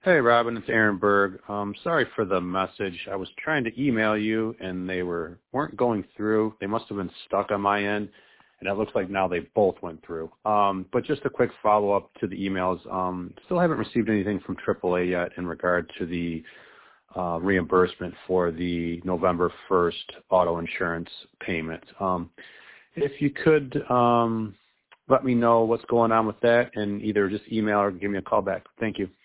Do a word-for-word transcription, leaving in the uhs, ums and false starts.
Hey, Robin, it's Aaron Berg. Um, sorry for the message. I was trying to email you, and they were, weren't going through. They must have been stuck on my end, and it looks like now they both went through. Um, but just a quick follow-up to the emails. Um, still haven't received anything from triple A yet in regard to the uh, reimbursement for the November first auto insurance payment. Um, if you could um, let me know what's going on with that, and either just email or give me a call back. Thank you.